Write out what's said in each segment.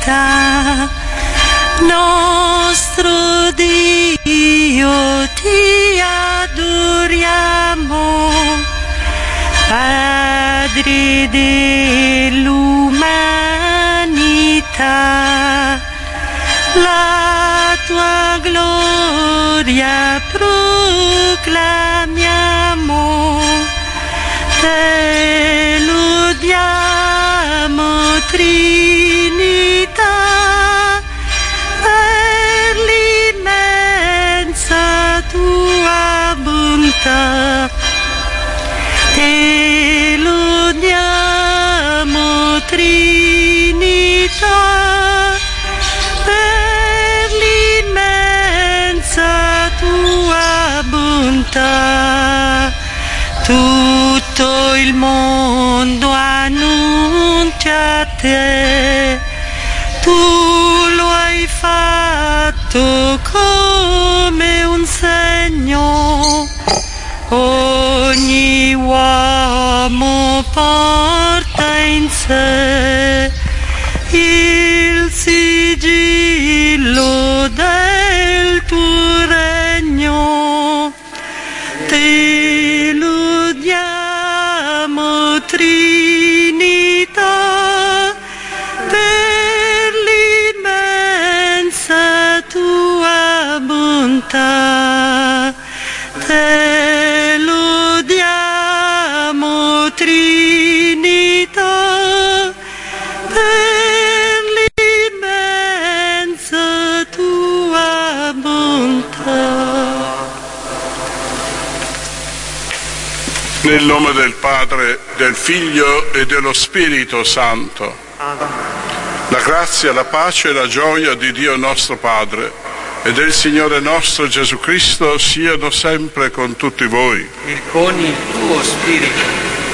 vita. Nostro Dio, ti adoriamo, Padre dell'umanità, la tua gloria proclamiamo, te lodiamo, Trinità, per l'immensa tua bontà. Te lodiamo, Trinità, per l'immensa tua bontà. Tutto il mondo annuncia te, tu lo hai fatto come un segno. Ogni uomo porta in sé il sigillo del tuo regno. Te lodiamo, Trinità, per l'immensa tua bontà. Te lodiamo, Trinità, per l'immensa tua bontà. Nel nome del Padre, del Figlio e dello Spirito Santo. La grazia, la pace e la gioia di Dio nostro Padre e del Signore nostro Gesù Cristo siano sempre con tutti voi. E con il tuo spirito.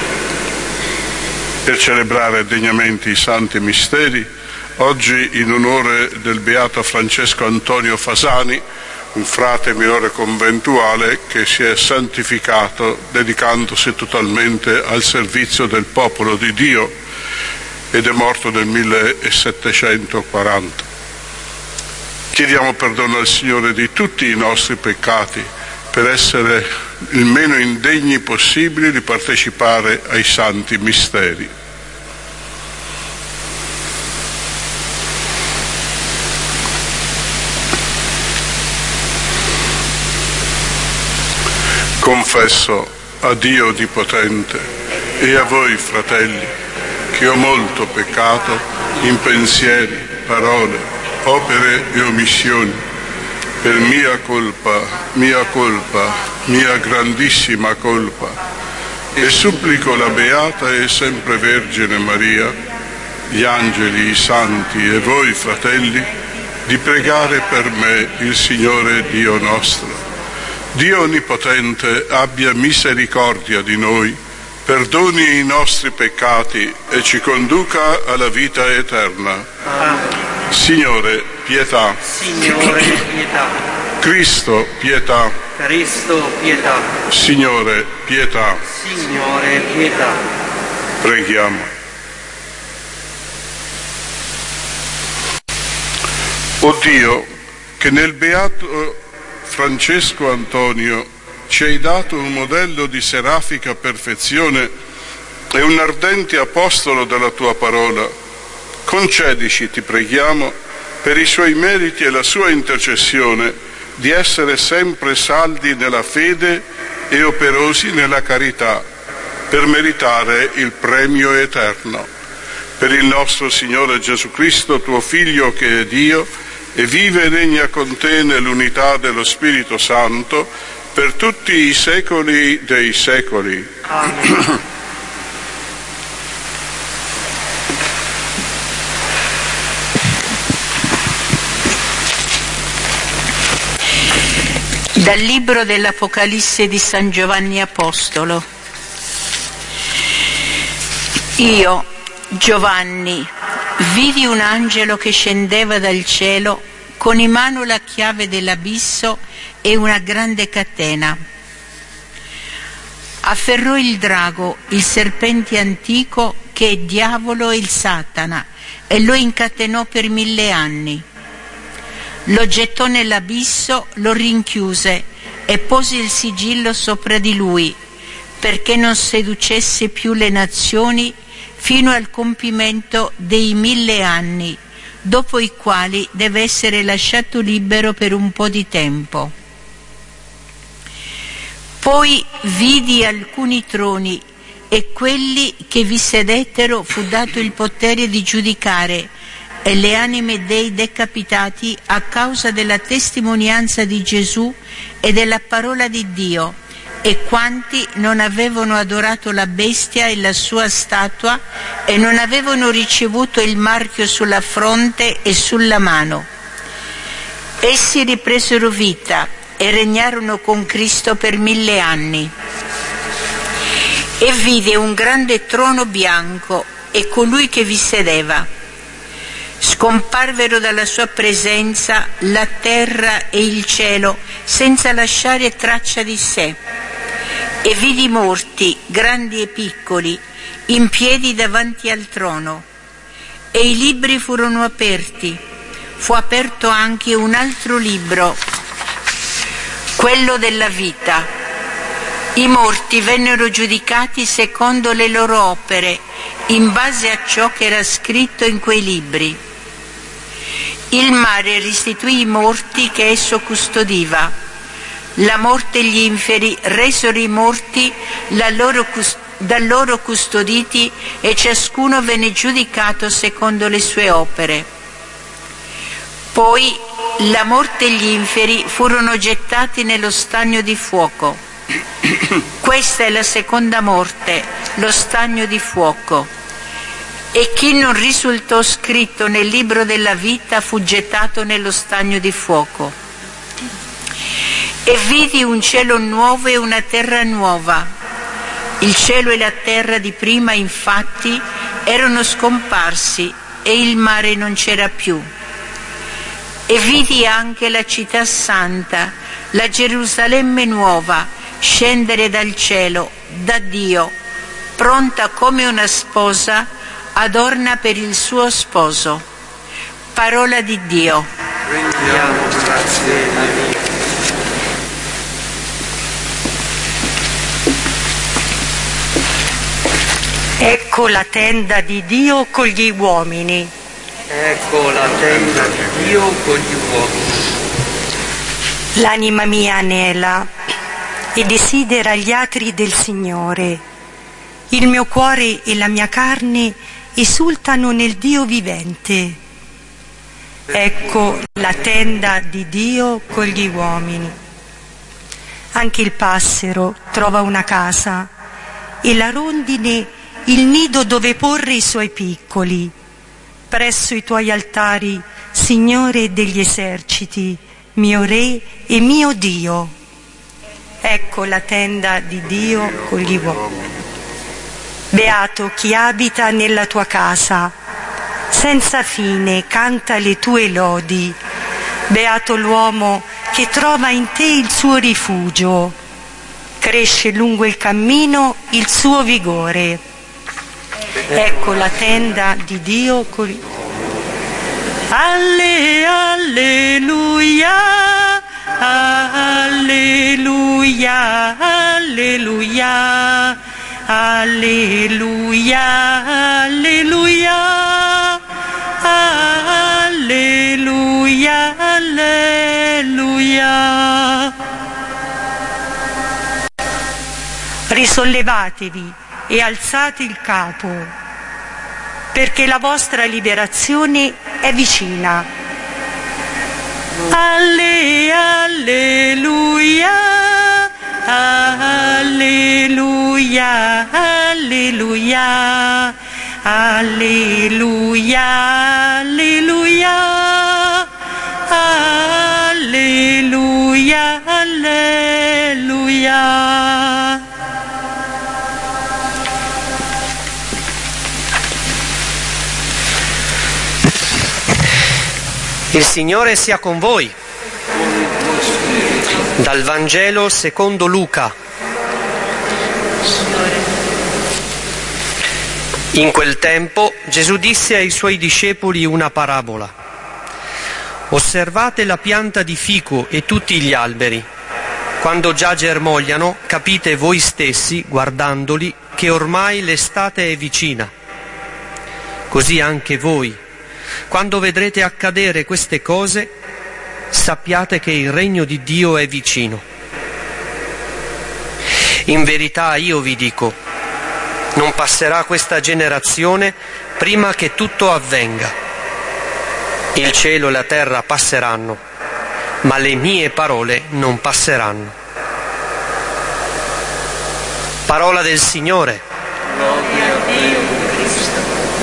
Per celebrare degnamente i santi misteri, oggi in onore del beato Francesco Antonio Fasani, un frate minore conventuale che si è santificato dedicandosi totalmente al servizio del popolo di Dio ed è morto nel 1740. Chiediamo perdono al Signore di tutti i nostri peccati per essere il meno indegni possibili di partecipare ai santi misteri. Confesso a Dio Onnipotente e a voi, fratelli, che ho molto peccato in pensieri, parole, opere e omissioni, per mia colpa, mia grandissima colpa, e supplico la Beata e sempre Vergine Maria, gli angeli, i santi e voi, fratelli, di pregare per me il Signore Dio nostro. Dio Onnipotente abbia misericordia di noi, perdoni i nostri peccati e ci conduca alla vita eterna. Signore, pietà. Signore, pietà. Cristo, pietà. Cristo, pietà. Signore, pietà. Signore, pietà. Preghiamo. O Dio, che nel beato Francesco Antonio ci hai dato un modello di serafica perfezione e un ardente apostolo della tua parola, concedici, ti preghiamo, per i suoi meriti e la sua intercessione, di essere sempre saldi nella fede e operosi nella carità, per meritare il premio eterno. Per il nostro Signore Gesù Cristo, tuo Figlio che è Dio, e vive e regna con te nell'unità dello Spirito Santo, per tutti i secoli dei secoli. Amen. Dal libro dell'Apocalisse di San Giovanni Apostolo. Io, Giovanni, vidi un angelo che scendeva dal cielo con in mano la chiave dell'abisso e una grande catena. Afferrò il drago, il serpente antico, che è diavolo e il Satana, e lo incatenò per 1000 anni. Lo gettò nell'abisso, lo rinchiuse e pose il sigillo sopra di lui, perché non seducesse più le nazioni fino al compimento dei 1000 anni, dopo i quali deve essere lasciato libero per un po' di tempo. Poi vidi alcuni troni e quelli che vi sedettero fu dato il potere di giudicare e le anime dei decapitati a causa della testimonianza di Gesù e della parola di Dio, e quanti non avevano adorato la bestia e la sua statua e non avevano ricevuto il marchio sulla fronte e sulla mano. Essi ripresero vita e regnarono con Cristo per 1000 anni. E vide un grande trono bianco e colui che vi sedeva. Scomparvero dalla sua presenza la terra e il cielo senza lasciare traccia di sé. E vidi morti, grandi e piccoli, in piedi davanti al trono. E i libri furono aperti. Fu aperto anche un altro libro, quello della vita. I morti vennero giudicati secondo le loro opere, in base a ciò che era scritto in quei libri. Il mare restituì i morti che esso custodiva. La morte e gli inferi resero i morti da loro custoditi, e ciascuno venne giudicato secondo le sue opere. Poi la morte e gli inferi furono gettati nello stagno di fuoco. Questa è la seconda morte, lo stagno di fuoco. E chi non risultò scritto nel libro della vita fu gettato nello stagno di fuoco. E vidi un cielo nuovo e una terra nuova. Il cielo e la terra di prima, infatti, erano scomparsi e il mare non c'era più. E vidi anche la città santa, la Gerusalemme nuova, scendere dal cielo, da Dio, pronta come una sposa adorna per il suo sposo. Parola di Dio. Rendiamo grazie a Dio. Ecco la tenda di Dio con gli uomini. Ecco la tenda di Dio con gli uomini. L'anima mia anela e desidera gli atri del Signore. Il mio cuore e la mia carne esultano nel Dio vivente. Ecco la tenda di Dio con gli uomini. Anche il passero trova una casa e la rondine il nido dove porre i suoi piccoli. Presso i tuoi altari, Signore degli eserciti, mio Re e mio Dio. Ecco la tenda di Dio con gli uomini. Beato chi abita nella tua casa, senza fine canta le tue lodi. Beato l'uomo che trova in te il suo rifugio, cresce lungo il cammino il suo vigore. Ecco la tenda di Dio con... Alleluia, alleluia, alleluia, alleluia, alleluia, alleluia, alleluia. Risollevatevi e alzate il capo, perché la vostra liberazione è vicina. Alleluia, alleluia, alleluia, alleluia, alleluia, alleluia, alleluia. Il Signore sia con voi. Dal Vangelo secondo Luca. In quel tempo Gesù disse ai suoi discepoli una parabola. Osservate la pianta di fico e tutti gli alberi. Quando già germogliano, capite voi stessi, guardandoli, che ormai l'estate è vicina. Così anche voi, quando vedrete accadere queste cose, sappiate che il regno di Dio è vicino. In verità io vi dico, non passerà questa generazione prima che tutto avvenga. Il cielo e la terra passeranno, ma le mie parole non passeranno. Parola del Signore. Gloria a Dio Cristo.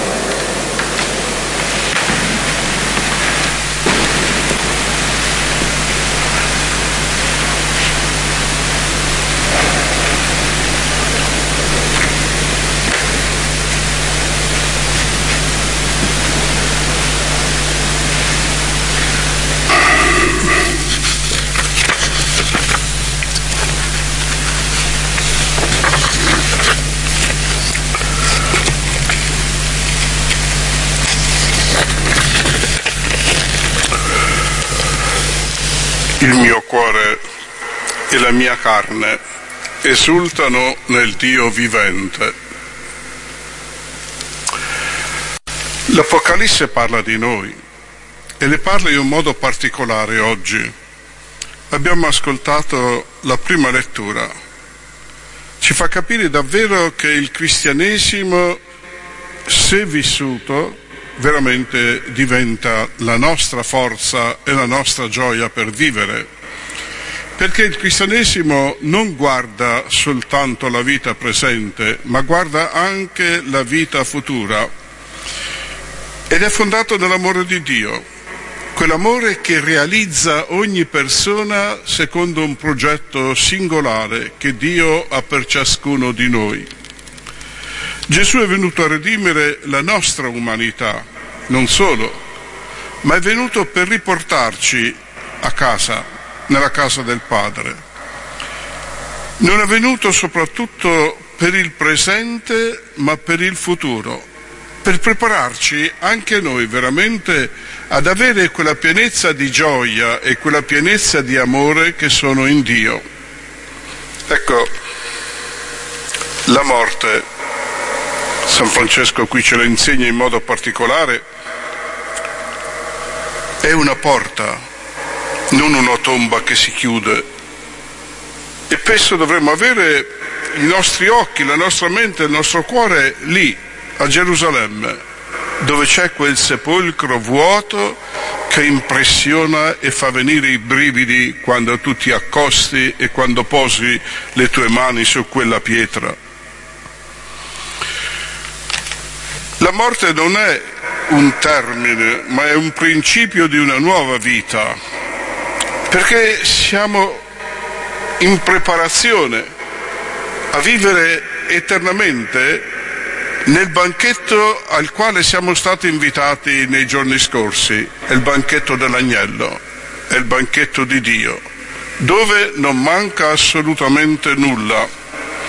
Il mio cuore e la mia carne esultano nel Dio vivente. L'Apocalisse parla di noi e le parla in un modo particolare oggi. Abbiamo ascoltato la prima lettura. Ci fa capire davvero che il cristianesimo, se vissuto, veramente diventa la nostra forza e la nostra gioia per vivere, perché il cristianesimo non guarda soltanto la vita presente, ma guarda anche la vita futura, ed è fondato nell'amore di Dio, quell'amore che realizza ogni persona secondo un progetto singolare che Dio ha per ciascuno di noi. Gesù è venuto a redimere la nostra umanità, non solo, ma è venuto per riportarci a casa, nella casa del Padre. Non è venuto soprattutto per il presente, ma per il futuro, per prepararci anche noi veramente ad avere quella pienezza di gioia e quella pienezza di amore che sono in Dio. Ecco, la morte, San Francesco qui ce lo insegna in modo particolare, è una porta, non una tomba che si chiude. E spesso dovremmo avere i nostri occhi, la nostra mente, il nostro cuore lì, a Gerusalemme, dove c'è quel sepolcro vuoto che impressiona e fa venire i brividi quando tu ti accosti e quando posi le tue mani su quella pietra. La morte non è un termine, ma è un principio di una nuova vita, perché siamo in preparazione a vivere eternamente nel banchetto al quale siamo stati invitati nei giorni scorsi, è il banchetto dell'agnello, è il banchetto di Dio, dove non manca assolutamente nulla.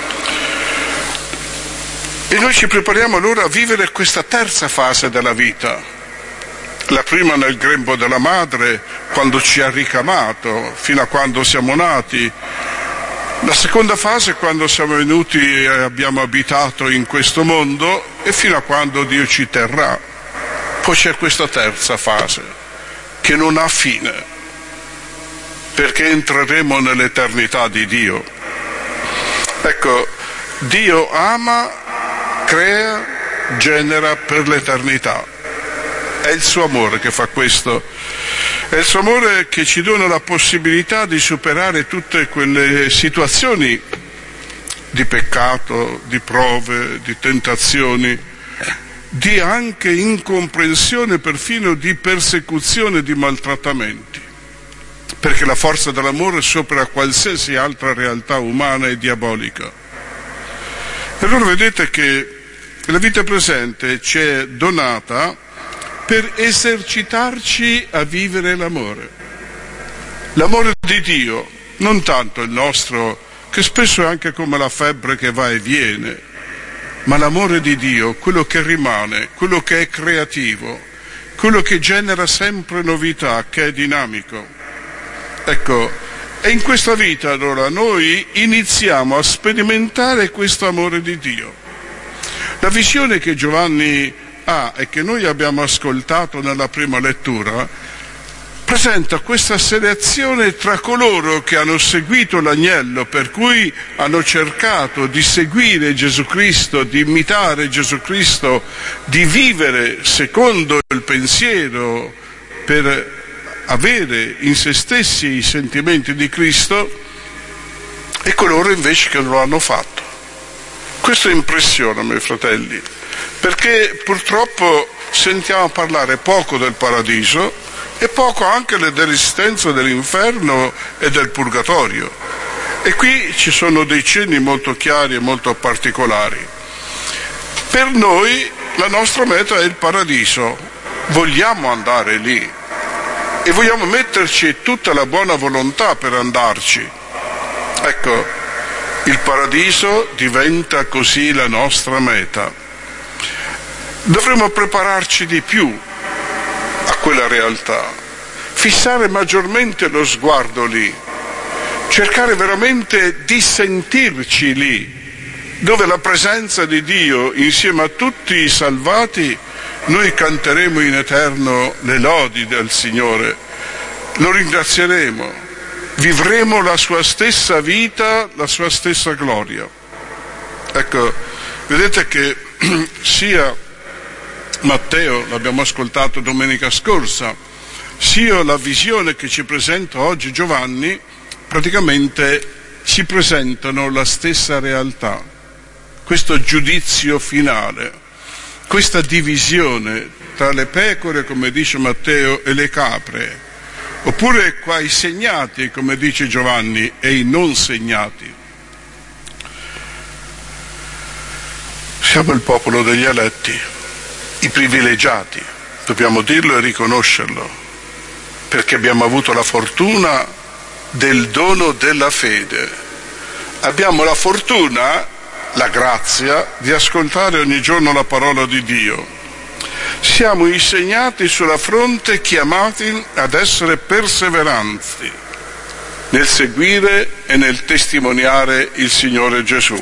E noi ci prepariamo allora a vivere questa terza fase della vita. La prima nel grembo della madre, quando ci ha ricamato, fino a quando siamo nati. La seconda fase quando siamo venuti e abbiamo abitato in questo mondo e fino a quando Dio ci terrà. Poi c'è questa terza fase, che non ha fine, perché entreremo nell'eternità di Dio. Ecco, Dio ama, crea, genera per l'eternità. È il suo amore che fa questo. È il suo amore che ci dona la possibilità di superare tutte quelle situazioni di peccato, di prove, di tentazioni, di anche incomprensione, perfino di persecuzione, di maltrattamenti. Perché la forza dell'amore supera qualsiasi altra realtà umana e diabolica. E allora vedete che la vita presente ci è donata per esercitarci a vivere l'amore. L'amore di Dio, non tanto il nostro, che spesso è anche come la febbre che va e viene, ma l'amore di Dio, quello che rimane, quello che è creativo, quello che genera sempre novità, che è dinamico. Ecco, e in questa vita allora noi iniziamo a sperimentare questo amore di Dio. La visione che Giovanni ha e che noi abbiamo ascoltato nella prima lettura presenta questa selezione tra coloro che hanno seguito l'agnello, per cui hanno cercato di seguire Gesù Cristo, di imitare Gesù Cristo, di vivere secondo il pensiero per avere in se stessi i sentimenti di Cristo, e coloro invece che non lo hanno fatto. Questo impressiona me, fratelli, perché purtroppo sentiamo parlare poco del paradiso e poco anche dell'esistenza dell'inferno e del purgatorio. E qui ci sono dei cenni molto chiari e molto particolari. Per noi la nostra meta è il paradiso, vogliamo andare lì e vogliamo metterci tutta la buona volontà per andarci. Ecco, il paradiso diventa così la nostra meta. Dovremmo prepararci di più a quella realtà, fissare maggiormente lo sguardo lì, cercare veramente di sentirci lì, dove la presenza di Dio insieme a tutti i salvati, noi canteremo in eterno le lodi del Signore, lo ringrazieremo, vivremo la sua stessa vita, la sua stessa gloria. Ecco, vedete che sia Matteo, l'abbiamo ascoltato domenica scorsa, sia la visione che ci presenta oggi Giovanni, praticamente ci presentano la stessa realtà, questo giudizio finale, questa divisione tra le pecore, come dice Matteo, e le capre, oppure qua i segnati, come dice Giovanni, e i non segnati. Siamo il popolo degli eletti, i privilegiati, dobbiamo dirlo e riconoscerlo, perché abbiamo avuto la fortuna del dono della fede. Abbiamo la fortuna, la grazia, di ascoltare ogni giorno la parola di Dio. Siamo insegnati sulla fronte, chiamati ad essere perseveranti nel seguire e nel testimoniare il Signore Gesù.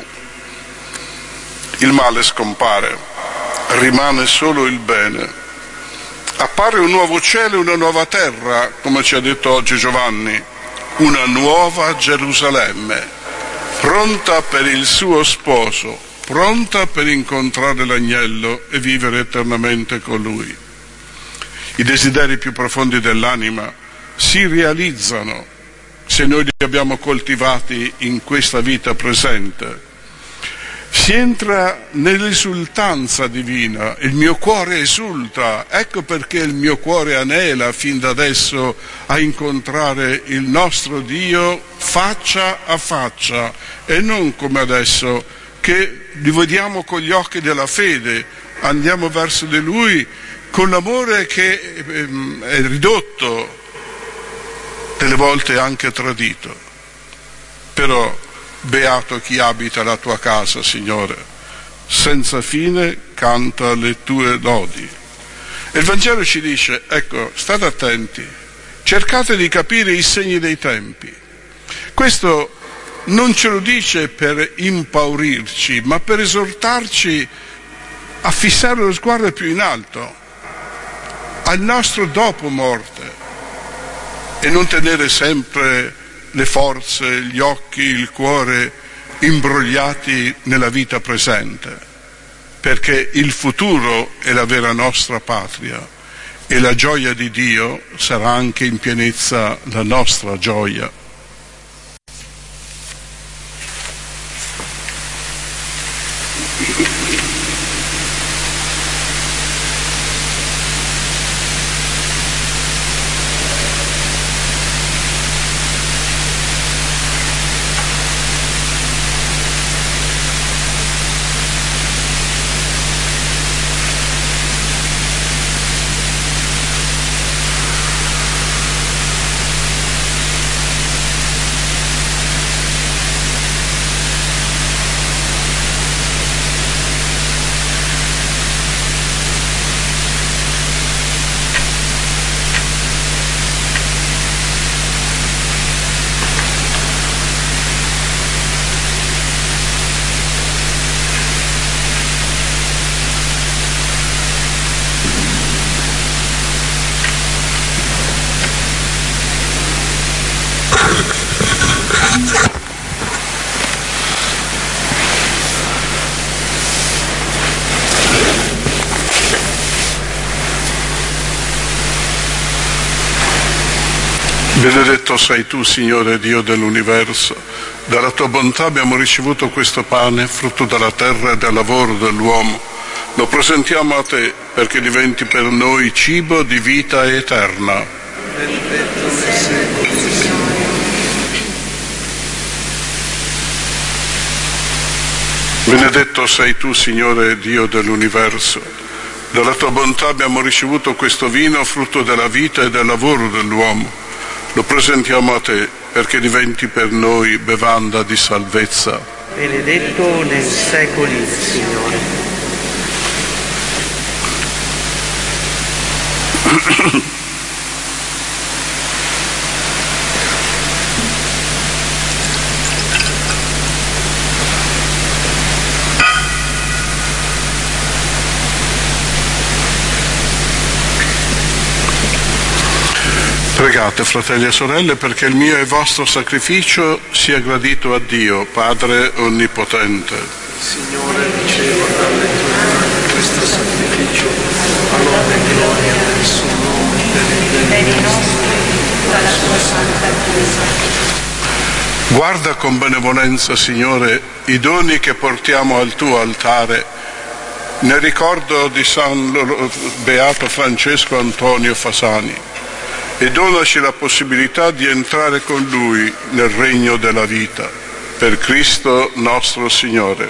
Il male scompare. Rimane solo il bene. Appare un nuovo cielo e una nuova terra, come ci ha detto oggi Giovanni, una nuova Gerusalemme, pronta per il suo sposo, pronta per incontrare l'agnello e vivere eternamente con lui. I desideri più profondi dell'anima si realizzano se noi li abbiamo coltivati in questa vita presente. Si entra nell'esultanza divina, il mio cuore esulta, ecco perché il mio cuore anela fin da adesso a incontrare il nostro Dio faccia a faccia e non come adesso che li vediamo con gli occhi della fede, andiamo verso di Lui con l'amore che è ridotto, delle volte anche tradito. Però beato chi abita la tua casa, Signore, senza fine canta le tue lodi. E il Vangelo ci dice, ecco, state attenti, cercate di capire i segni dei tempi. Questo non ce lo dice per impaurirci, ma per esortarci a fissare lo sguardo più in alto, al nostro dopo morte, e non tenere sempre le forze, gli occhi, il cuore imbrogliati nella vita presente, perché il futuro è la vera nostra patria e la gioia di Dio sarà anche in pienezza la nostra gioia. Benedetto sei tu, Signore Dio dell'universo. Dalla tua bontà abbiamo ricevuto questo pane, frutto della terra e del lavoro dell'uomo. Lo presentiamo a te perché diventi per noi cibo di vita eterna. Benedetto nei secoli, Signore. Benedetto sei tu, Signore Dio dell'universo. Dalla tua bontà abbiamo ricevuto questo vino, frutto della vita e del lavoro dell'uomo. Lo presentiamo a te perché diventi per noi bevanda di salvezza. Benedetto nei secoli, Signore. Pregate, fratelli e sorelle, perché il mio e il vostro sacrificio sia gradito a Dio, Padre Onnipotente. Signore, riceva dalle tue mani questo sacrificio, a lode e gloria del suo nome, per i nostri, dalla tua santa Chiesa. Guarda con benevolenza, Signore, i doni che portiamo al tuo altare, nel ricordo di San Beato Francesco Antonio Fasani, e donaci la possibilità di entrare con lui nel regno della vita. Per Cristo nostro Signore.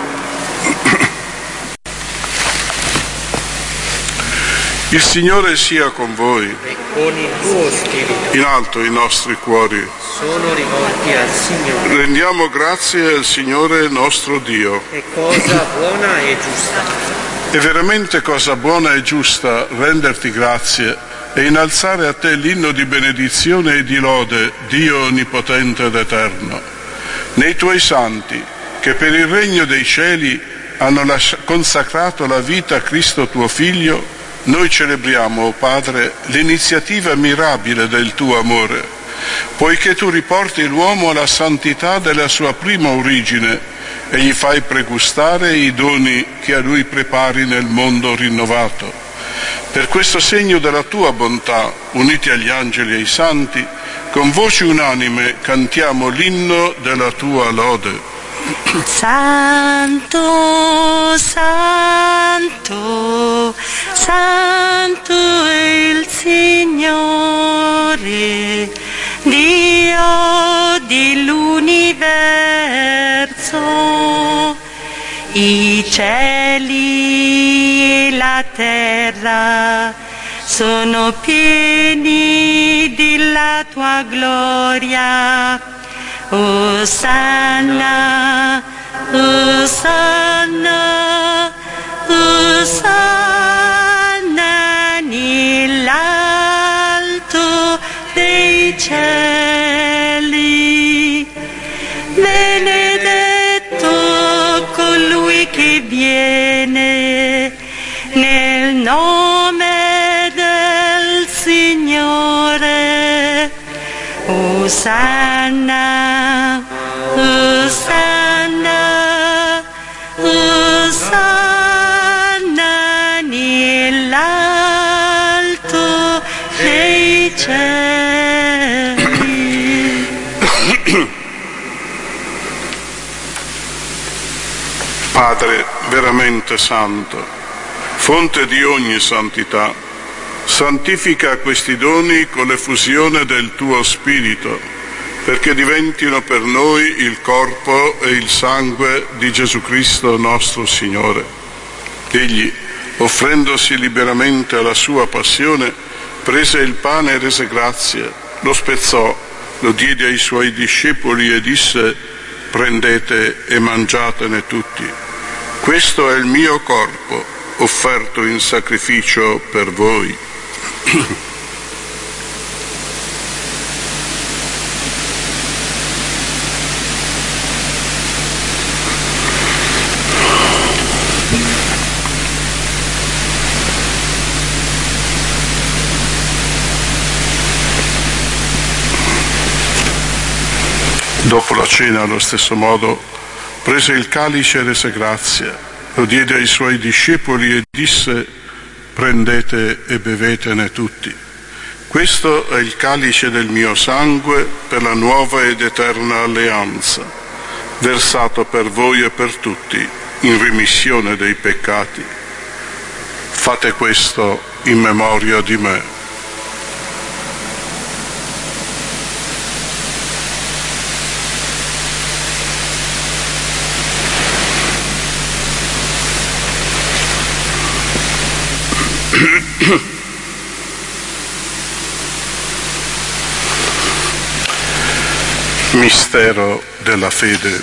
Il Signore sia con voi. E con il tuo spirito. In alto i nostri cuori. Sono rivolti al Signore. Rendiamo grazie al Signore nostro Dio. È cosa buona e giusta. È veramente cosa buona e giusta renderti grazie e innalzare a te l'inno di benedizione e di lode, Dio onnipotente ed eterno. Nei tuoi santi, che per il regno dei cieli hanno consacrato la vita a Cristo tuo Figlio, noi celebriamo, o Padre, l'iniziativa mirabile del tuo amore, poiché tu riporti l'uomo alla santità della sua prima origine e gli fai pregustare i doni che a lui prepari nel mondo rinnovato. Per questo segno della tua bontà, uniti agli angeli e ai santi, con voci unanime cantiamo l'inno della tua lode. Santo, santo, santo è il Signore, Dio dell'universo. I cieli e la terra sono pieni della tua gloria. Osanna, Osanna, Osanna nell'alto dei cieli. Benedetto colui che viene nel nome del Signore. Osanna, Osanna, Osanna nell'alto dei cieli. Padre veramente santo, fonte di ogni santità, santifica questi doni con l'effusione del tuo Spirito, perché diventino per noi il corpo e il sangue di Gesù Cristo nostro Signore. Egli, offrendosi liberamente alla sua passione, prese il pane e rese grazie, lo spezzò, lo diede ai suoi discepoli e disse: prendete e mangiatene tutti. Questo è il mio corpo, offerto in sacrificio per voi. Dopo la cena, allo stesso modo, prese il calice e rese grazie, lo diede ai suoi discepoli e disse: prendete e bevetene tutti. Questo è il calice del mio sangue per la nuova ed eterna alleanza, versato per voi e per tutti in remissione dei peccati. Fate questo in memoria di me. Mistero della fede.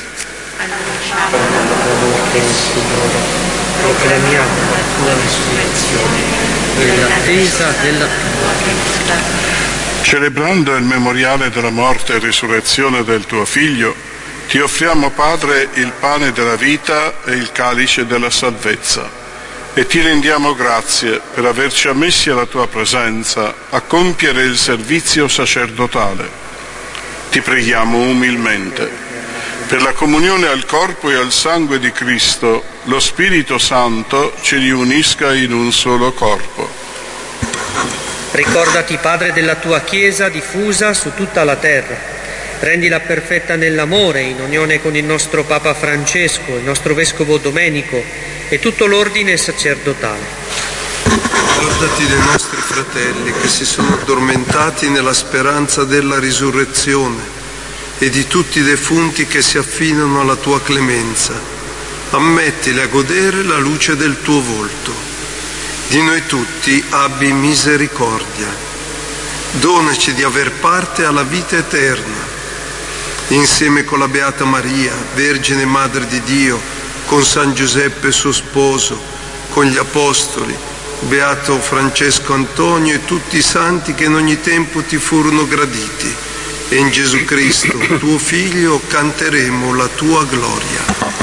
Proclamiamo la tua risurrezione nell'attesa della tua. Celebrando il memoriale della morte e risurrezione del tuo Figlio, ti offriamo, Padre, il pane della vita e il calice della salvezza. E ti rendiamo grazie per averci ammessi alla tua presenza a compiere il servizio sacerdotale. Ti preghiamo umilmente, per la comunione al corpo e al sangue di Cristo, lo Spirito Santo ci riunisca in un solo corpo. Ricordati, Padre, della tua Chiesa diffusa su tutta la terra. Rendila perfetta nell'amore, in unione con il nostro Papa Francesco, il nostro Vescovo Domenico e tutto l'ordine sacerdotale. Ricordati dei nostri fratelli che si sono addormentati nella speranza della risurrezione e di tutti i defunti che si affidano alla tua clemenza. Ammettili a godere la luce del tuo volto. Di noi tutti abbi misericordia. Donaci di aver parte alla vita eterna. Insieme con la Beata Maria, Vergine Madre di Dio, con San Giuseppe suo sposo, con gli Apostoli, Beato Francesco Antonio e tutti i santi che in ogni tempo ti furono graditi. E in Gesù Cristo, tuo Figlio, canteremo la tua gloria.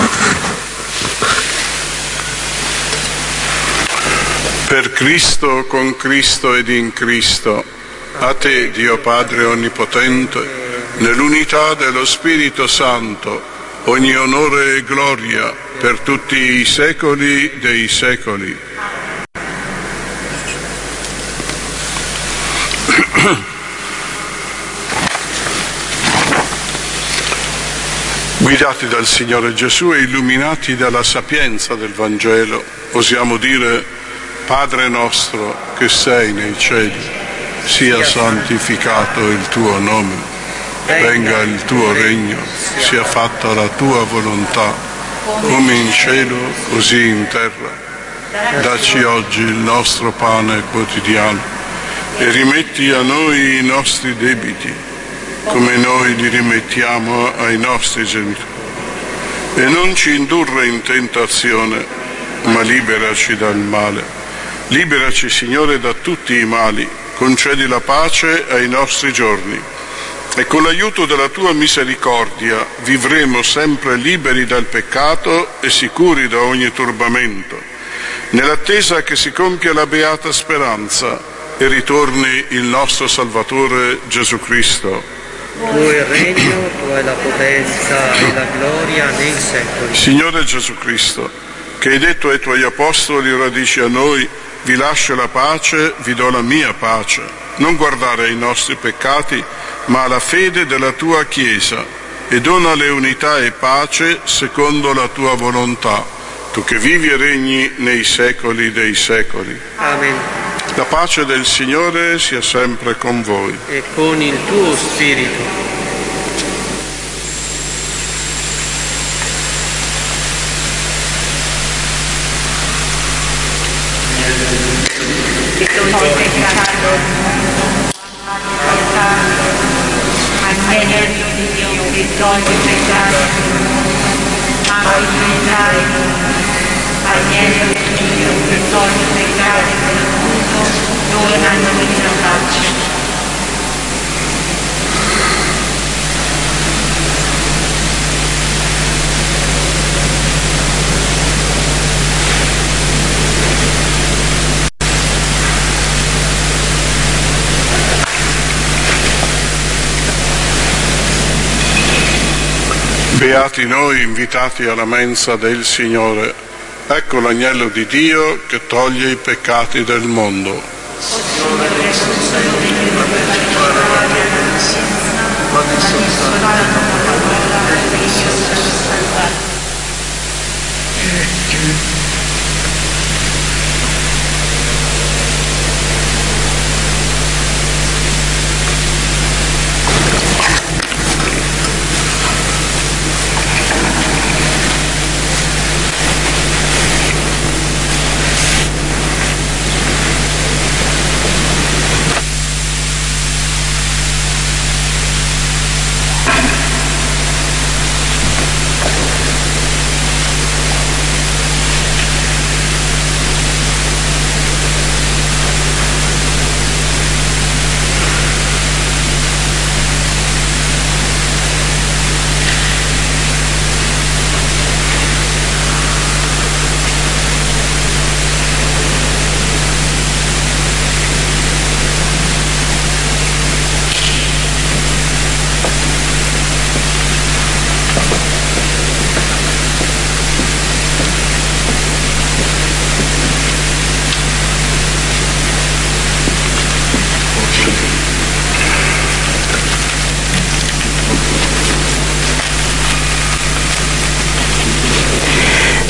Per Cristo, con Cristo ed in Cristo, a te, Dio Padre Onnipotente, nell'unità dello Spirito Santo, ogni onore e gloria per tutti i secoli dei secoli. Guidati dal Signore Gesù e illuminati dalla sapienza del Vangelo, osiamo dire: Padre nostro che sei nei cieli, sia santificato il tuo nome, venga il tuo regno, sia fatta la tua volontà, come in cielo così in terra. Dacci oggi il nostro pane quotidiano e rimetti a noi i nostri debiti, come noi li rimettiamo ai nostri genitori. E non ci indurre in tentazione, ma liberaci dal male. Liberaci, Signore, da tutti i mali, concedi la pace ai nostri giorni. E con l'aiuto della tua misericordia vivremo sempre liberi dal peccato e sicuri da ogni turbamento, nell'attesa che si compia la beata speranza e ritorni il nostro Salvatore Gesù Cristo. Tuo è il regno, tua è la potenza e la gloria nei secoli. Signore Gesù Cristo, che hai detto ai tuoi apostoli, ora dici a noi: vi lascio la pace, vi do la mia pace. Non guardare ai nostri peccati, ma alla fede della tua Chiesa, e donale unità e pace secondo la tua volontà, tu che vivi e regni nei secoli dei secoli. Amen. La pace del Signore sia sempre con voi. E con il tuo spirito. Che toglie il peccato, agnello di Dio che toglie il peccato, agnello di Dio che toglie il peccato del mondo, dona a noi la pace. Beati noi invitati alla mensa del Signore. Ecco l'agnello di Dio che toglie i peccati del mondo. Signore,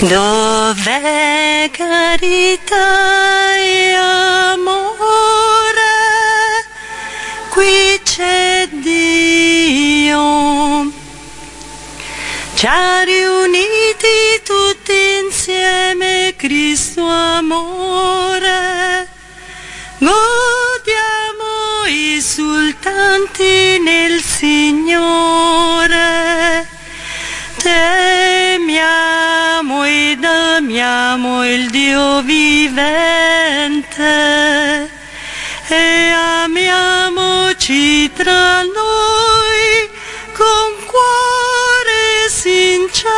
Dov'è carità e amore? Qui c'è Dio. Ci ha riuniti tutti insieme Cristo amore. Godiamo esultanti nel Signore. Temiamo ed amiamo il Dio vivente e amiamoci tra noi con cuore sincero.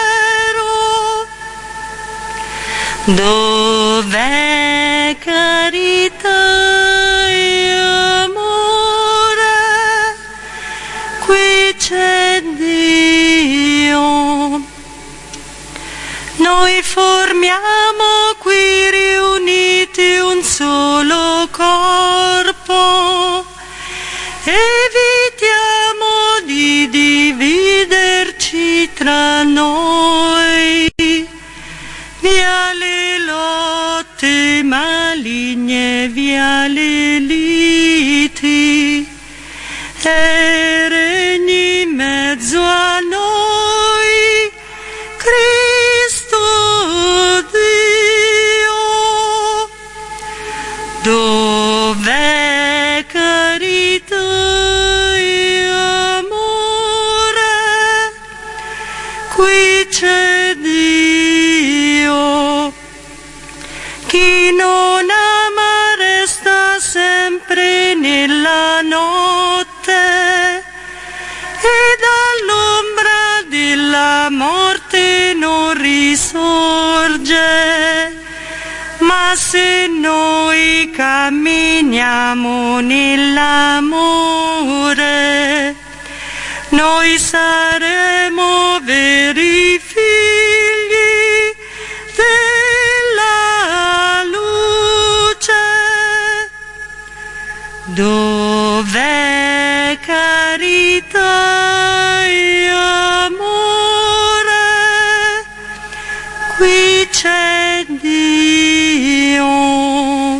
Dov'è carità e amore? Qui c'è Dio. Noi formiamo qui riuniti un solo corpo. Evitiamo di dividerci tra noi. Via le lotte maligne, via le liti, e regni in mezzo a noi, Cristo Dio. Dov'è carità e amore? Qui c'è Dio. Chi non ama resta sempre nella notte e dall'ombra della morte non risorge. Ma se noi camminiamo nell'amore, noi saremo veri figli della luce. Dov'è carità e amore? Qui c'è Dio.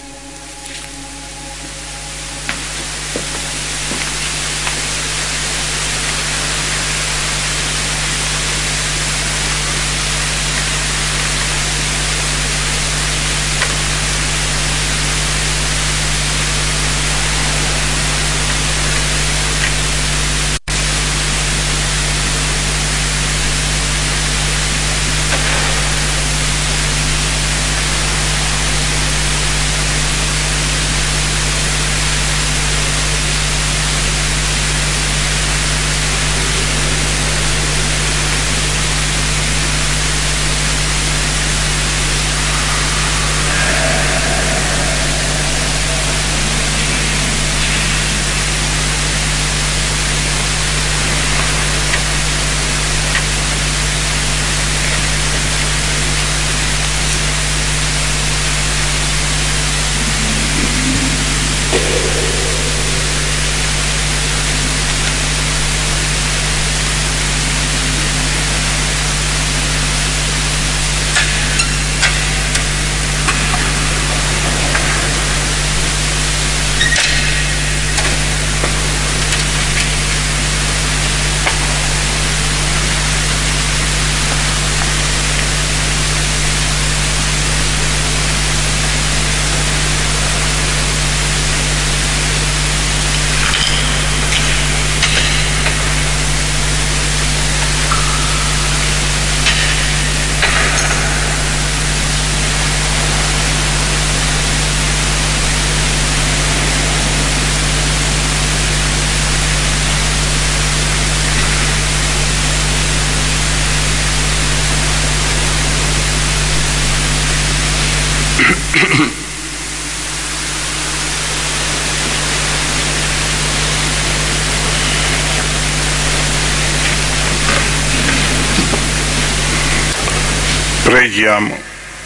Preghiamo.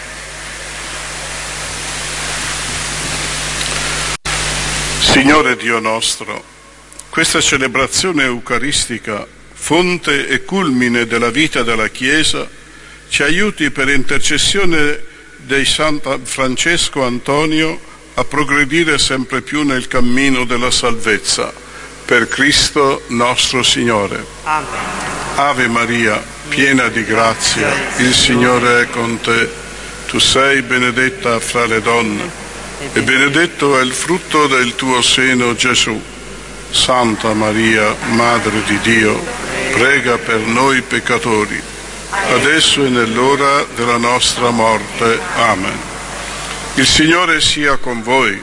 Signore Dio nostro, questa celebrazione eucaristica, fonte e culmine della vita della Chiesa, ci aiuti per intercessione di San Francesco Antonio a progredire sempre più nel cammino della salvezza. Per Cristo nostro Signore. Amen. Ave Maria, piena di grazia, il Signore è con te. Tu sei benedetta fra le donne e benedetto è il frutto del tuo seno, Gesù. Santa Maria, Madre di Dio, prega per noi peccatori, adesso e nell'ora della nostra morte. Amen. Il Signore sia con voi.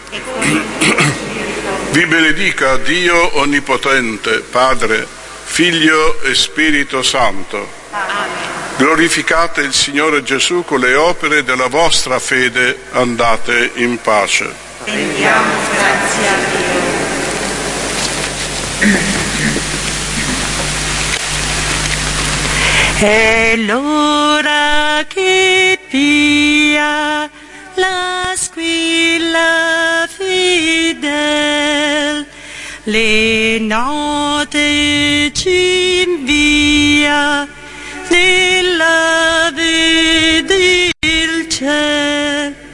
Vi benedica Dio Onnipotente, Padre, Figlio e Spirito Santo. Glorificate il Signore Gesù con le opere della vostra fede, andate in pace. Rendiamo grazie a Dio. È l'ora che pia la squilla fidel, le note ci invia nell'ave del ciel.